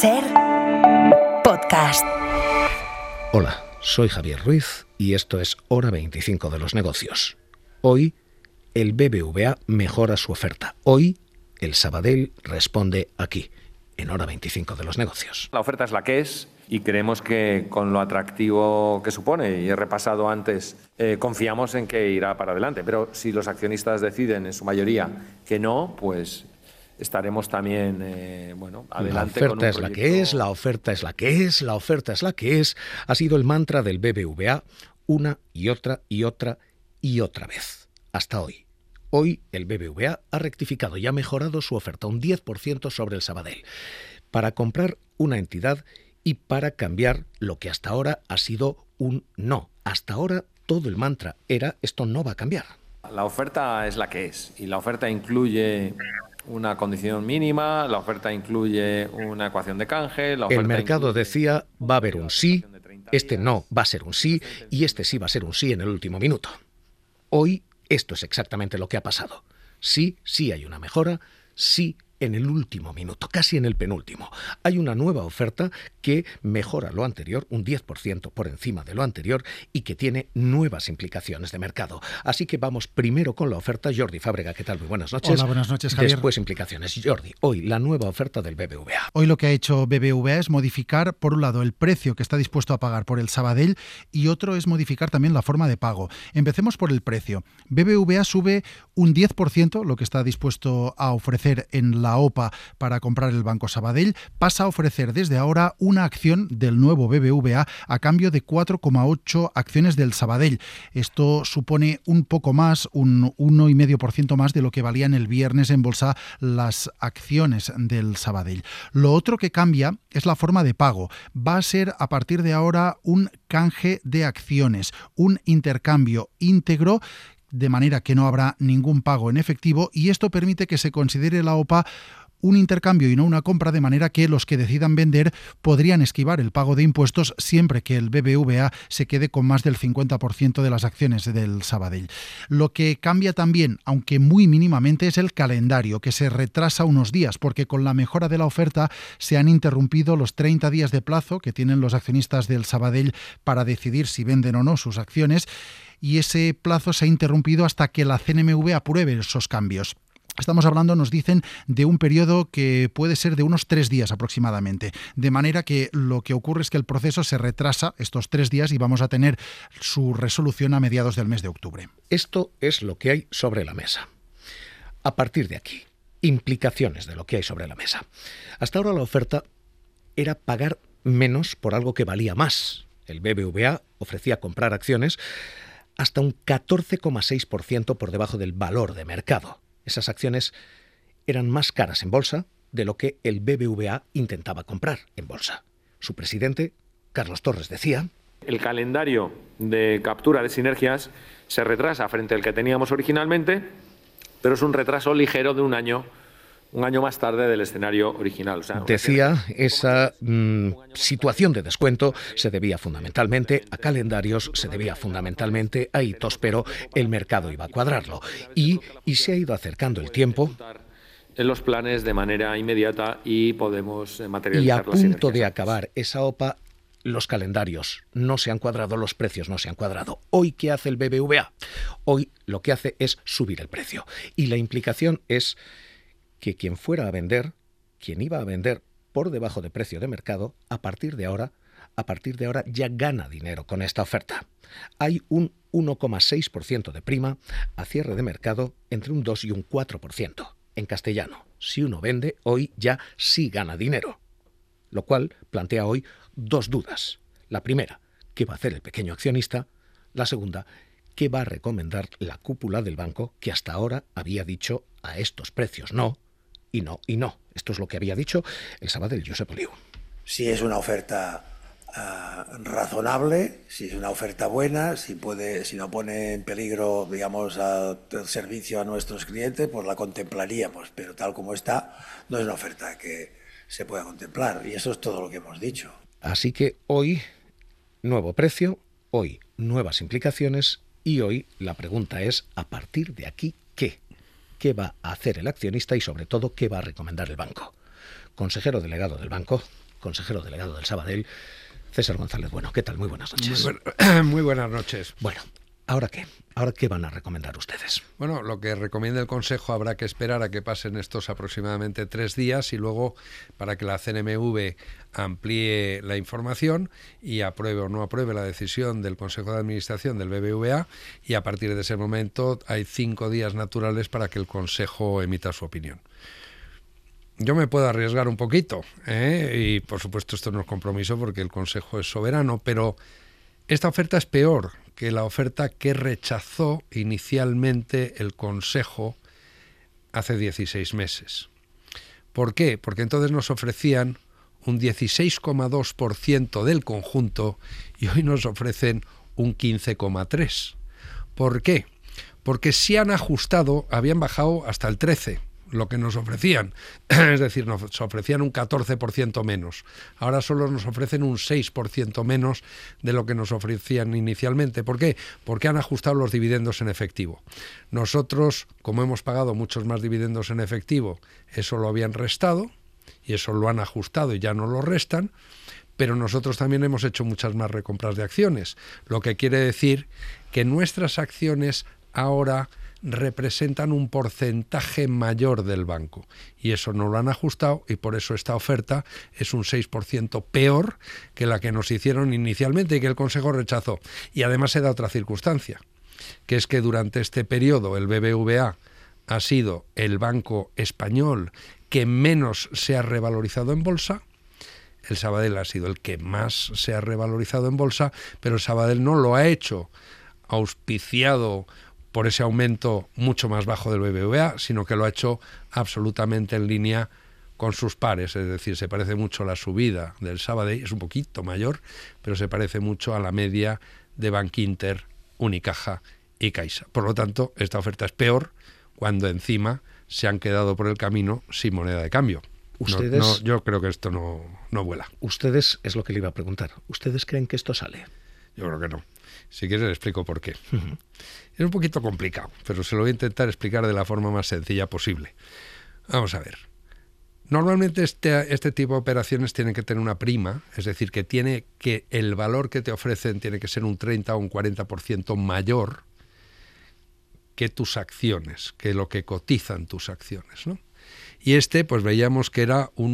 SER Podcast. Hola, soy Javier Ruiz y esto es Hora 25 de los negocios. Hoy, el BBVA mejora su oferta. Hoy, el Sabadell responde aquí, en Hora 25 de los negocios. La oferta es la que es y creemos que con lo atractivo que supone, y he repasado antes, confiamos en que irá para adelante. Pero si los accionistas deciden en su mayoría que no, pues estaremos también adelante. La oferta con un es la que proyecto. es, la oferta es la que es, la oferta es la que es. Ha sido el mantra del BBVA una y otra y otra y otra vez. Hasta hoy. Hoy el BBVA ha rectificado y ha mejorado su oferta un 10% sobre el Sabadell para comprar una entidad y para cambiar lo que hasta ahora ha sido un no. Hasta ahora todo el mantra era esto no va a cambiar. La oferta es la que es y la oferta incluye una condición mínima, la oferta incluye una ecuación de canje. El mercado decía va a haber un sí, este no va a ser un sí y este sí va a ser un sí en el último minuto. Hoy esto es exactamente lo que ha pasado. Sí hay una mejora, sí en el último minuto, casi en el penúltimo. Hay una nueva oferta que mejora lo anterior, un 10% por encima de lo anterior y que tiene nuevas implicaciones de mercado. Así que vamos primero con la oferta. Jordi Fábrega, ¿qué tal? Muy buenas noches. Hola, buenas noches, Javier. Después implicaciones. Jordi, hoy la nueva oferta del BBVA. Hoy lo que ha hecho BBVA es modificar, por un lado, el precio que está dispuesto a pagar por el Sabadell y otro es modificar también la forma de pago. Empecemos por el precio. BBVA sube un 10%, lo que está dispuesto a ofrecer en la OPA para comprar el Banco Sabadell, pasa a ofrecer desde ahora una acción del nuevo BBVA a cambio de 4,8 acciones del Sabadell. Esto supone un poco más, un 1,5% más de lo que valían el viernes en bolsa las acciones del Sabadell. Lo otro que cambia es la forma de pago. Va a ser a partir de ahora un canje de acciones, un intercambio íntegro, de manera que no habrá ningún pago en efectivo y esto permite que se considere la OPA un intercambio y no una compra, de manera que los que decidan vender podrían esquivar el pago de impuestos siempre que el BBVA se quede con más del 50% de las acciones del Sabadell. Lo que cambia también, aunque muy mínimamente, es el calendario, que se retrasa unos días, porque con la mejora de la oferta se han interrumpido los 30 días de plazo que tienen los accionistas del Sabadell para decidir si venden o no sus acciones, y ese plazo se ha interrumpido hasta que la CNMV apruebe esos cambios. Estamos hablando, nos dicen, de un periodo que puede ser de unos 3 días aproximadamente. De manera que lo que ocurre es que el proceso se retrasa estos 3 días y vamos a tener su resolución a mediados del mes de octubre. Esto es lo que hay sobre la mesa. A partir de aquí, implicaciones de lo que hay sobre la mesa. Hasta ahora la oferta era pagar menos por algo que valía más. El BBVA ofrecía comprar acciones hasta un 14,6% por debajo del valor de mercado. Esas acciones eran más caras en bolsa de lo que el BBVA intentaba comprar en bolsa. Su presidente, Carlos Torres, decía: El calendario de captura de sinergias se retrasa frente al que teníamos originalmente, pero es un retraso ligero de un año más tarde del escenario original. Decía, esa situación de descuento se debía fundamentalmente a calendarios, se debía fundamentalmente a hitos, pero el mercado iba a cuadrarlo. Y se ha ido acercando el tiempo. En los planes de manera inmediata y podemos materializar y a las punto sinergias. de acabar esa OPA, los calendarios no se han cuadrado, los precios no se han cuadrado. Hoy, ¿qué hace el BBVA? Hoy lo que hace es subir el precio. Y la implicación es que quien iba a vender por debajo de precio de mercado, a partir de ahora ya gana dinero con esta oferta. Hay un 1,6% de prima a cierre de mercado, entre un 2 y un 4%. En castellano, si uno vende, hoy ya sí gana dinero. Lo cual plantea hoy 2 dudas. La primera, ¿qué va a hacer el pequeño accionista? La segunda, ¿qué va a recomendar la cúpula del banco, que hasta ahora había dicho a estos precios no, y no, y no? Esto es lo que había dicho el Sabadell, Josep Oliu. Si es una oferta razonable, si es una oferta buena, si no pone en peligro, digamos, el servicio a nuestros clientes, pues la contemplaríamos, pero tal como está, no es una oferta que se pueda contemplar, y eso es todo lo que hemos dicho. Así que hoy, nuevo precio, hoy nuevas implicaciones, y hoy la pregunta es, a partir de aquí, ¿qué? ¿Qué va a hacer el accionista y, sobre todo, qué va a recomendar el banco? Consejero delegado del banco, consejero delegado del Sabadell, César González. Bueno, ¿qué tal? Muy buenas noches. Muy buenas noches. Bueno, ¿ahora qué? ¿Ahora qué van a recomendar ustedes? Bueno, lo que recomienda el Consejo habrá que esperar a que pasen estos aproximadamente 3 días y luego para que la CNMV amplíe la información y apruebe o no apruebe la decisión del Consejo de Administración del BBVA, y a partir de ese momento hay 5 días naturales para que el Consejo emita su opinión. Yo me puedo arriesgar un poquito, y por supuesto esto no es compromiso porque el Consejo es soberano, pero esta oferta es peor que la oferta que rechazó inicialmente el Consejo hace 16 meses. ¿Por qué? Porque entonces nos ofrecían un 16,2% del conjunto y hoy nos ofrecen un 15,3%. ¿Por qué? Porque si han ajustado, habían bajado hasta el 13%. Lo que nos ofrecían, es decir, nos ofrecían un 14% menos. Ahora solo nos ofrecen un 6% menos de lo que nos ofrecían inicialmente. ¿Por qué? Porque han ajustado los dividendos en efectivo. Nosotros, como hemos pagado muchos más dividendos en efectivo, eso lo habían restado y eso lo han ajustado y ya no lo restan, pero nosotros también hemos hecho muchas más recompras de acciones, lo que quiere decir que nuestras acciones ahora representan un porcentaje mayor del banco y eso no lo han ajustado y por eso esta oferta es un 6% peor que la que nos hicieron inicialmente y que el Consejo rechazó. Y además se da otra circunstancia, que es que durante este periodo el BBVA ha sido el banco español que menos se ha revalorizado en bolsa. El Sabadell ha sido el que más se ha revalorizado en bolsa, pero el Sabadell no lo ha hecho auspiciado por ese aumento mucho más bajo del BBVA, sino que lo ha hecho absolutamente en línea con sus pares, es decir, se parece mucho a la subida del Sabadell, es un poquito mayor, pero se parece mucho a la media de Bankinter, Unicaja y Caixa. Por lo tanto, esta oferta es peor cuando encima se han quedado por el camino sin moneda de cambio. Ustedes, yo creo que esto no vuela. Ustedes, es lo que le iba a preguntar, ¿ustedes creen que esto sale? Yo creo que no. Si quieres le explico por qué. Es un poquito complicado, pero se lo voy a intentar explicar de la forma más sencilla posible. Vamos a ver. Normalmente este tipo de operaciones tienen que tener una prima, es decir, que el valor que te ofrecen tiene que ser un 30 o un 40% mayor que tus acciones, que lo que cotizan tus acciones, ¿no? Y pues veíamos que era un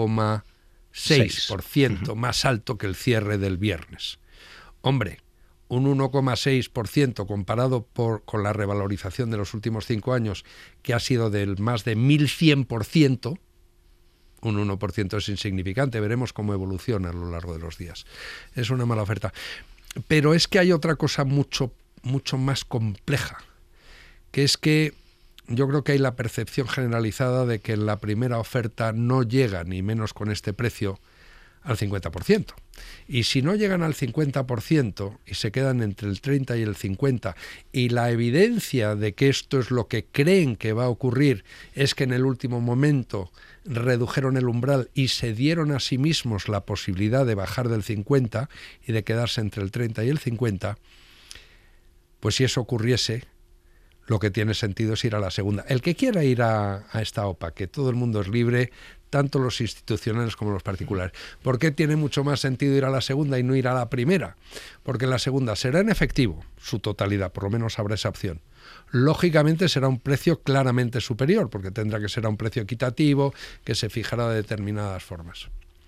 1,6% más alto que el cierre del viernes. Hombre, un 1,6% comparado con la revalorización de los últimos 5 años, que ha sido del más de 1100%, un 1% es insignificante, veremos cómo evoluciona a lo largo de los días. Es una mala oferta. Pero es que hay otra cosa mucho más compleja, que es que yo creo que hay la percepción generalizada de que en la primera oferta no llega, ni menos con este precio, al 50%. Y si no llegan al 50% y se quedan entre el 30 y el 50%, y la evidencia de que esto es lo que creen que va a ocurrir es que en el último momento redujeron el umbral y se dieron a sí mismos la posibilidad de bajar del 50% y de quedarse entre el 30 y el 50%, pues si eso ocurriese, lo que tiene sentido es ir a la segunda. El que quiera ir a esta OPA, que todo el mundo es libre, tanto los institucionales como los particulares. ¿Por qué tiene mucho más sentido ir a la segunda y no ir a la primera? Porque la segunda será en efectivo, su totalidad, por lo menos habrá esa opción. Lógicamente será un precio claramente superior, porque tendrá que ser a un precio equitativo, que se fijará de determinadas formas.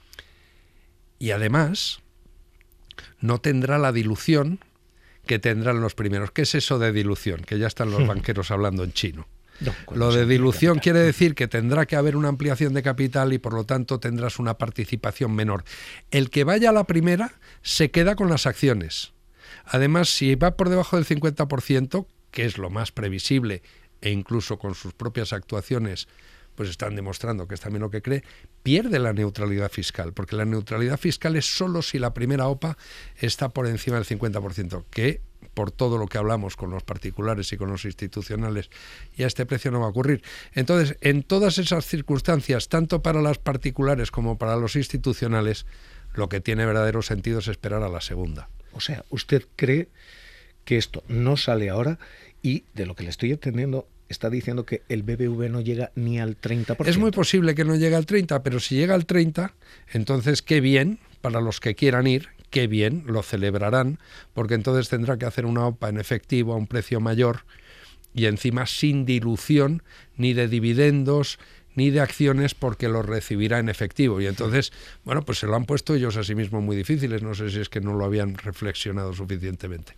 Y además, no tendrá la dilución que tendrán los primeros. ¿Qué es eso de dilución? Que ya están los banqueros hablando en chino. No, lo de dilución quiere decir que tendrá que haber una ampliación de capital y por lo tanto tendrás una participación menor. El que vaya a la primera se queda con las acciones. Además, si va por debajo del 50%, que es lo más previsible, e incluso con sus propias actuaciones pues están demostrando que es también lo que cree, pierde la neutralidad fiscal, porque la neutralidad fiscal es solo si la primera OPA está por encima del 50%, que por todo lo que hablamos con los particulares y con los institucionales, y a este precio no va a ocurrir. Entonces, en todas esas circunstancias, tanto para las particulares como para los institucionales, lo que tiene verdadero sentido es esperar a la segunda. O sea, ¿usted cree que esto no sale ahora? Y de lo que le estoy entendiendo está diciendo que el BBVA no llega ni al 30%. Es muy posible que no llegue al 30%, pero si llega al 30%, entonces qué bien para los que quieran ir, qué bien, lo celebrarán, porque entonces tendrá que hacer una OPA en efectivo a un precio mayor y encima sin dilución ni de dividendos ni de acciones, porque lo recibirá en efectivo. Y entonces, bueno, pues se lo han puesto ellos a sí mismos muy difíciles. No sé si es que no lo habían reflexionado suficientemente.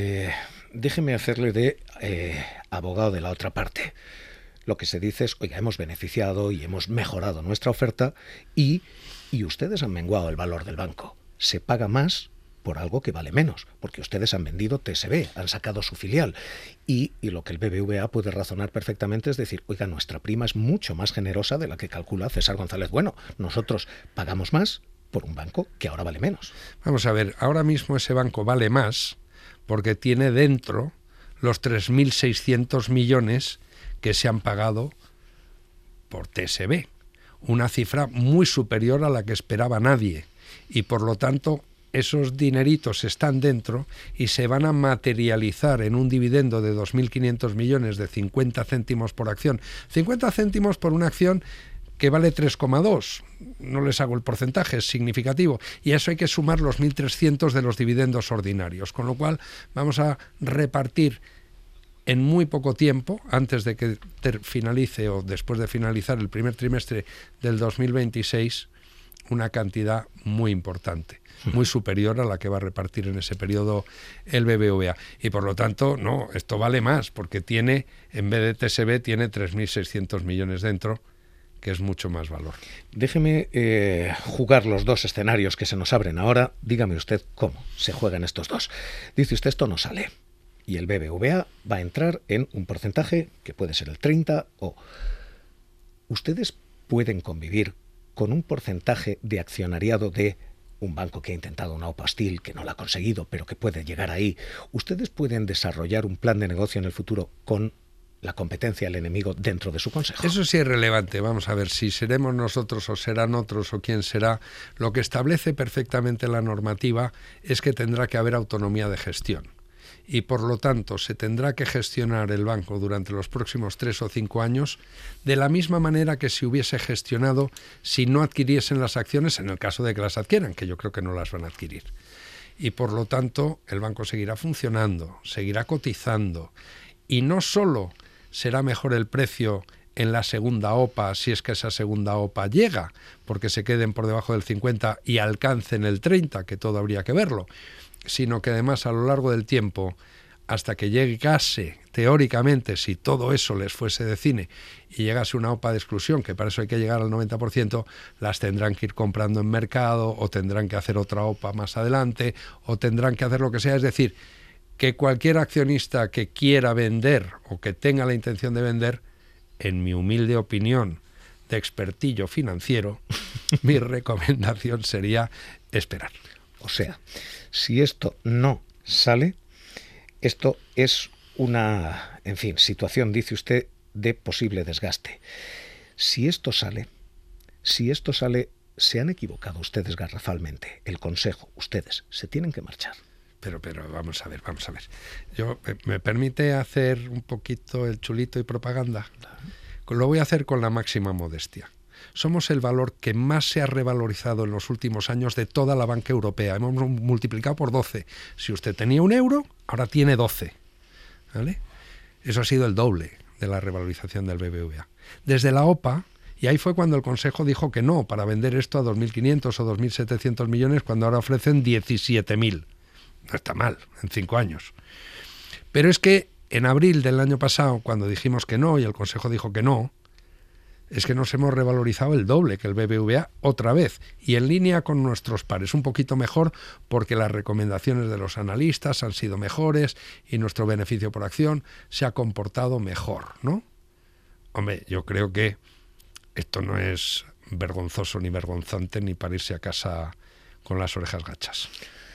Déjeme hacerle de abogado de la otra parte. Lo que se dice es, oiga, hemos beneficiado y hemos mejorado nuestra oferta y ustedes han menguado el valor del banco. Se paga más por algo que vale menos, porque ustedes han vendido TSB, han sacado su filial. Y lo que el BBVA puede razonar perfectamente es decir, oiga, nuestra prima es mucho más generosa de la que calcula César González Bueno. Nosotros pagamos más por un banco que ahora vale menos. Vamos a ver, ahora mismo ese banco vale más porque tiene dentro los 3.600 millones que se han pagado por TSB. Una cifra muy superior a la que esperaba nadie. Y por lo tanto, esos dineritos están dentro y se van a materializar en un dividendo de 2.500 millones de 50 céntimos por acción. 50 céntimos por una acción que vale 3,2. No les hago el porcentaje, es significativo. Y a eso hay que sumar los 1.300 de los dividendos ordinarios. Con lo cual vamos a repartir en muy poco tiempo, antes de que finalice o después de finalizar el primer trimestre del 2026, una cantidad muy importante, muy superior a la que va a repartir en ese periodo el BBVA. Y por lo tanto, no, esto vale más, porque tiene, en vez de TSB, tiene 3.600 millones dentro, que es mucho más valor. Déjeme jugar los dos escenarios que se nos abren ahora. Dígame usted cómo se juegan estos dos. Dice usted, esto no sale. Y el BBVA va a entrar en un porcentaje que puede ser el 30 o... ¿Ustedes pueden convivir con un porcentaje de accionariado de un banco que ha intentado una OPA hostil, que no la ha conseguido, pero que puede llegar ahí? ¿Ustedes pueden desarrollar un plan de negocio en el futuro con la competencia del enemigo dentro de su consejo? Eso sí es relevante. Vamos a ver si seremos nosotros o serán otros o quién será. Lo que establece perfectamente la normativa es que tendrá que haber autonomía de gestión. Y por lo tanto se tendrá que gestionar el banco durante los próximos 3 o 5 años de la misma manera que se hubiese gestionado si no adquiriesen las acciones, en el caso de que las adquieran, que yo creo que no las van a adquirir. Y por lo tanto el banco seguirá funcionando, seguirá cotizando, y no solo será mejor el precio en la segunda OPA, si es que esa segunda OPA llega, porque se queden por debajo del 50 y alcancen el 30, que todo habría que verlo, sino que además a lo largo del tiempo, hasta que llegase, teóricamente, si todo eso les fuese de cine y llegase una OPA de exclusión, que para eso hay que llegar al 90%, las tendrán que ir comprando en mercado, o tendrán que hacer otra OPA más adelante, o tendrán que hacer lo que sea. Es decir, que cualquier accionista que quiera vender o que tenga la intención de vender, en mi humilde opinión de expertillo financiero, mi recomendación sería esperar. O sea, si esto no sale, esto es una, en fin, situación, dice usted, de posible desgaste. Si esto sale, se han equivocado ustedes garrafalmente. El consejo, ustedes, se tienen que marchar. Pero vamos a ver. Yo, ¿me permite hacer un poquito el chulito y propaganda? Lo voy a hacer con la máxima modestia. Somos el valor que más se ha revalorizado en los últimos años de toda la banca europea. Hemos multiplicado por 12. Si usted tenía €1, ahora tiene 12. ¿Vale? Eso ha sido el doble de la revalorización del BBVA. Desde la OPA, y ahí fue cuando el Consejo dijo que no, para vender esto a 2.500 o 2.700 millones, cuando ahora ofrecen 17.000. No está mal, en 5 años. Pero es que en abril del año pasado, cuando dijimos que no, y el Consejo dijo que no, es que nos hemos revalorizado el doble que el BBVA otra vez, y en línea con nuestros pares, un poquito mejor porque las recomendaciones de los analistas han sido mejores y nuestro beneficio por acción se ha comportado mejor, ¿no? Hombre, yo creo que esto no es vergonzoso ni vergonzante ni para irse a casa con las orejas gachas.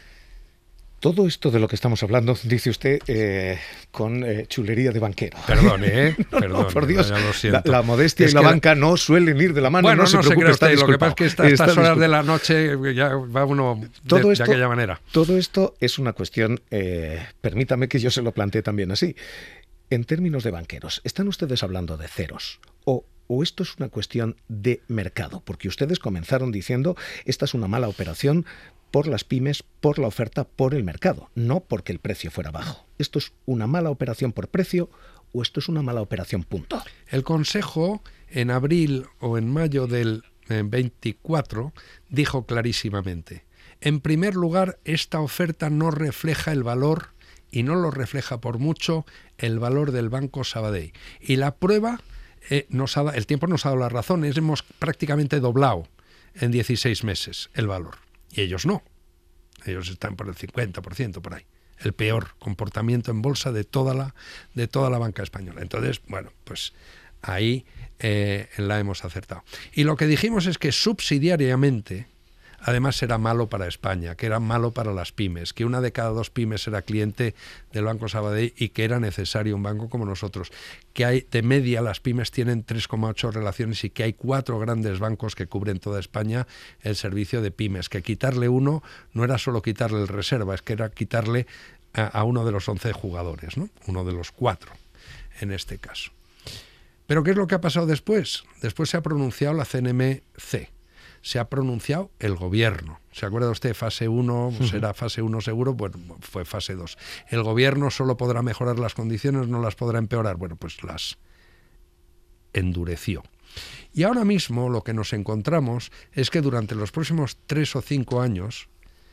Todo esto de lo que estamos hablando, dice usted, con chulería de banquero. Perdón, Perdón, por Dios, ya lo siento. La modestia y la banca no suelen ir de la mano. Bueno, no se preocupe, está lo que pasa es que a estas horas de la noche ya va uno de aquella manera. Todo esto es una cuestión, permítame que yo se lo plantee también así. en términos de banqueros, ¿están ustedes hablando de ceros? ¿O esto es una cuestión de mercado? Porque ustedes comenzaron diciendo, esta es una mala operación por las pymes, por la oferta, por el mercado, no porque el precio fuera bajo. ¿Esto es una mala operación por precio o esto es una mala operación punto? El Consejo, en abril o en mayo del 24, dijo clarísimamente: en primer lugar, esta oferta no refleja el valor, y no lo refleja por mucho, el valor del Banco Sabadell. Y la prueba, el tiempo nos ha dado la razón, hemos prácticamente doblado en 16 meses el valor. Y ellos no. Ellos están por el 50%, por ahí. El peor comportamiento en bolsa de toda la banca española. Entonces, bueno, pues ahí la hemos acertado. Y lo que dijimos es que subsidiariamente, además, era malo para España, que era malo para las pymes, que 1 de cada 2 pymes era cliente del Banco Sabadell y que era necesario un banco como nosotros, que hay de media las pymes tienen 3,8 relaciones y que hay 4 grandes bancos que cubren toda España el servicio de pymes, que quitarle uno no era solo quitarle el reserva, es que era quitarle a uno de los 11 jugadores, ¿no? Uno de los 4 en este caso. ¿Pero qué es lo que ha pasado después? Después se ha pronunciado la CNMC. Se ha pronunciado el gobierno. ¿Se acuerda usted? Fase 1, será fase 1 seguro, bueno, fue fase 2. El gobierno solo podrá mejorar las condiciones, no las podrá empeorar. Bueno, pues las endureció. Y ahora mismo lo que nos encontramos es que durante los próximos 3 o 5 años,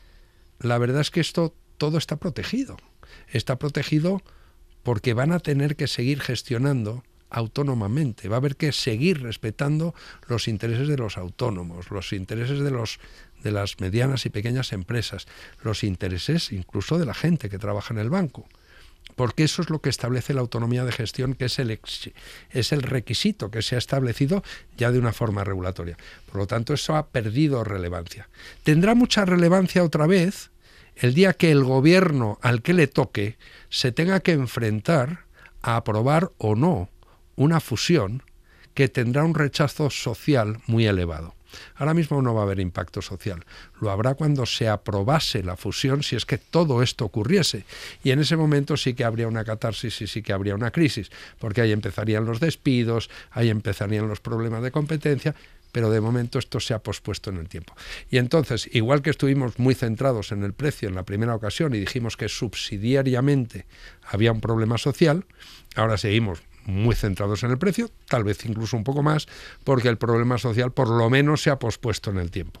la verdad es que todo está protegido. Está protegido porque van a tener que seguir gestionando autónomamente. Va a haber que seguir respetando los intereses de los autónomos, los intereses de las medianas y pequeñas empresas, los intereses incluso de la gente que trabaja en el banco. Porque eso es lo que establece la autonomía de gestión, que es el requisito que se ha establecido ya de una forma regulatoria. Por lo tanto, eso ha perdido relevancia. Tendrá mucha relevancia otra vez el día que el gobierno al que le toque se tenga que enfrentar a aprobar o no una fusión que tendrá un rechazo social muy elevado. Ahora mismo no va a haber impacto social. Lo habrá cuando se aprobase la fusión, si es que todo esto ocurriese. Y en ese momento sí que habría una catarsis y sí que habría una crisis, porque ahí empezarían los despidos, ahí empezarían los problemas de competencia, pero de momento esto se ha pospuesto en el tiempo. Y entonces, igual que estuvimos muy centrados en el precio en la primera ocasión y dijimos que subsidiariamente había un problema social, ahora seguimos muy centrados en el precio, tal vez incluso un poco más, porque el problema social por lo menos se ha pospuesto en el tiempo.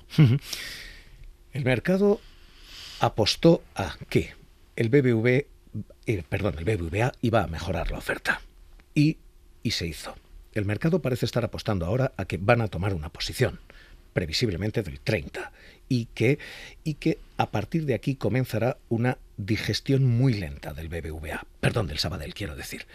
El mercado apostó a que el BBVA iba a mejorar la oferta y se hizo. El mercado parece estar apostando ahora a que van a tomar una posición, previsiblemente del 30, y que a partir de aquí comenzará una digestión muy lenta del del Sabadell, quiero decir.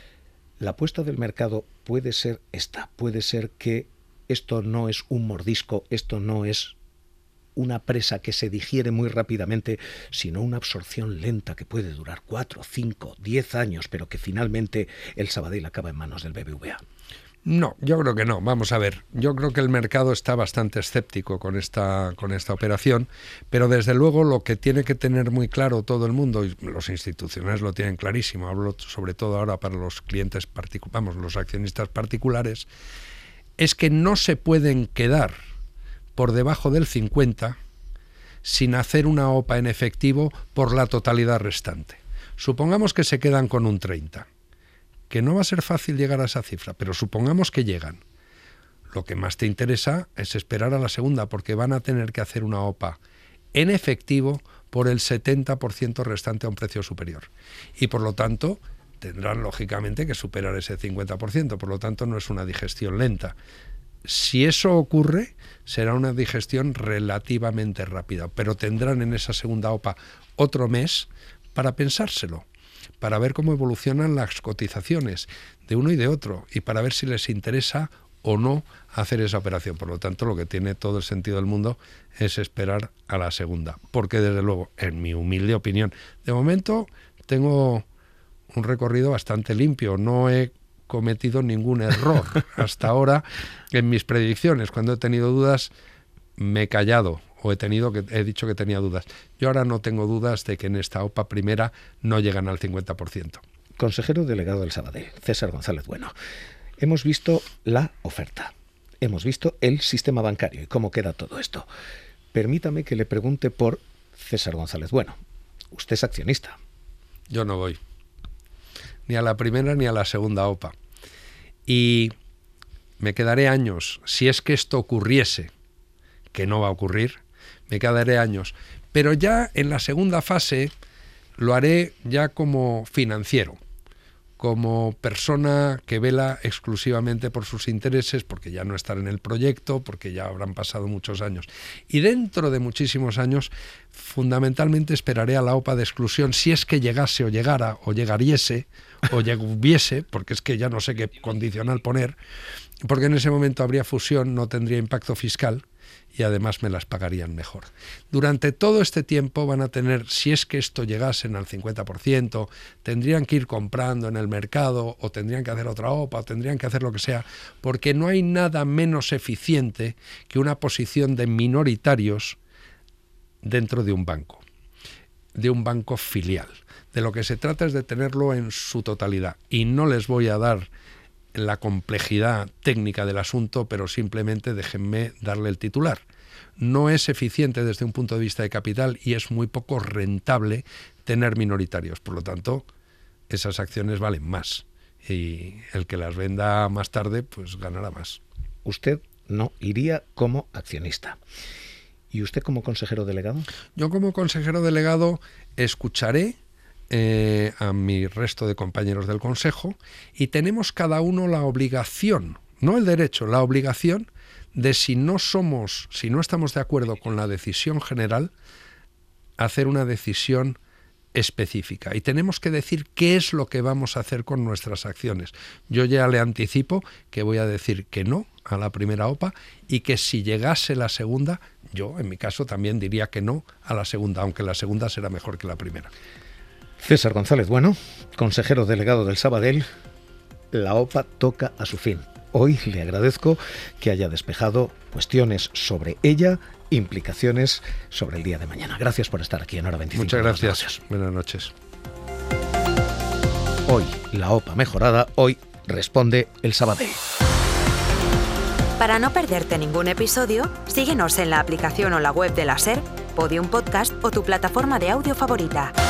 La apuesta del mercado puede ser esta, puede ser que esto no es un mordisco, esto no es una presa que se digiere muy rápidamente, sino una absorción lenta que puede durar 4, 5, 10 años, pero que finalmente el Sabadell acaba en manos del BBVA. No, yo creo que no. Vamos a ver, yo creo que el mercado está bastante escéptico con esta operación, pero desde luego lo que tiene que tener muy claro todo el mundo, y los institucionales lo tienen clarísimo, hablo sobre todo ahora para los clientes los accionistas particulares, es que no se pueden quedar por debajo del 50 sin hacer una OPA en efectivo por la totalidad restante. Supongamos que se quedan con un 30. Que no va a ser fácil llegar a esa cifra, pero supongamos que llegan. Lo que más te interesa es esperar a la segunda, porque van a tener que hacer una OPA en efectivo por el 70% restante a un precio superior. Y por lo tanto, tendrán lógicamente que superar ese 50%, por lo tanto no es una digestión lenta. Si eso ocurre, será una digestión relativamente rápida, pero tendrán en esa segunda OPA otro mes para pensárselo, para ver cómo evolucionan las cotizaciones de uno y de otro y para ver si les interesa o no hacer esa operación. Por lo tanto, lo que tiene todo el sentido del mundo es esperar a la segunda, porque desde luego, en mi humilde opinión, de momento tengo un recorrido bastante limpio, no he cometido ningún error hasta ahora en mis predicciones. Cuando he tenido dudas, me he callado o he dicho que tenía dudas. Yo ahora no tengo dudas de que en esta OPA primera no llegan al 50%. consejero delegado del Sabadell, César González Bueno. Hemos visto la oferta, hemos visto el sistema bancario y cómo queda todo esto. Permítame que le pregunte por César González Bueno. Usted es accionista. Yo no voy ni a la primera ni a la segunda OPA. Y me quedaré años, si es que esto ocurriese, que no va a ocurrir, me quedaré años. Pero ya en la segunda fase lo haré ya como financiero, como persona que vela exclusivamente por sus intereses, porque ya no estará en el proyecto, porque ya habrán pasado muchos años. Y dentro de muchísimos años, fundamentalmente esperaré a la OPA de exclusión, si es que llegase o llegara, o llegariese, o hubiese, porque es que ya no sé qué condicional poner, porque en ese momento habría fusión, no tendría impacto fiscal, y además me las pagarían mejor. Durante todo este tiempo van a tener, si es que esto llegasen al 50%, tendrían que ir comprando en el mercado, o tendrían que hacer otra OPA, o tendrían que hacer lo que sea, porque no hay nada menos eficiente que una posición de minoritarios dentro de un banco filial. De lo que se trata es de tenerlo en su totalidad, y no les voy a dar la complejidad técnica del asunto, pero simplemente déjenme darle el titular. No es eficiente desde un punto de vista de capital y es muy poco rentable tener minoritarios. Por lo tanto, esas acciones valen más y el que las venda más tarde pues ganará más. Usted no iría como accionista. ¿Y usted como consejero delegado? Yo como consejero delegado escucharé a mi resto de compañeros del Consejo y tenemos cada uno la obligación, no el derecho, la obligación de si no estamos de acuerdo con la decisión general, hacer una decisión específica. Y tenemos que decir qué es lo que vamos a hacer con nuestras acciones. Yo ya le anticipo que voy a decir que no a la primera OPA y que si llegase la segunda, yo en mi caso también diría que no a la segunda, aunque la segunda será mejor que la primera. César González Bueno, consejero delegado del Sabadell, la OPA toca a su fin. Hoy le agradezco que haya despejado cuestiones sobre ella, implicaciones sobre el día de mañana. Gracias por estar aquí en Hora 25. Muchas gracias. Buenas noches. Hoy, la OPA mejorada, hoy responde el Sabadell. Para no perderte ningún episodio, síguenos en la aplicación o la web de la SER, Podium Podcast o tu plataforma de audio favorita.